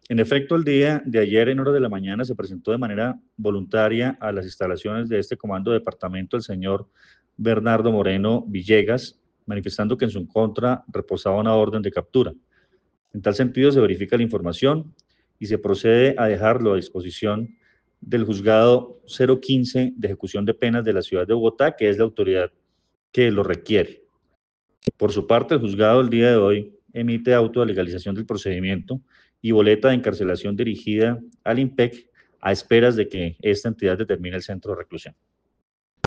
En efecto, el día de ayer, en horas de la mañana, se presentó de manera voluntaria a las instalaciones de este comando de departamento el señor Bernardo Moreno Villegas, manifestando que en su contra reposaba una orden de captura. En tal sentido, se verifica la información y se procede a dejarlo a disposición del juzgado 015 de ejecución de penas de la ciudad de Bogotá, que es la autoridad que lo requiere. Por su parte, el juzgado el día de hoy emite auto de legalización del procedimiento y boleta de encarcelación dirigida al IMPEC a esperas de que esta entidad determine el centro de reclusión.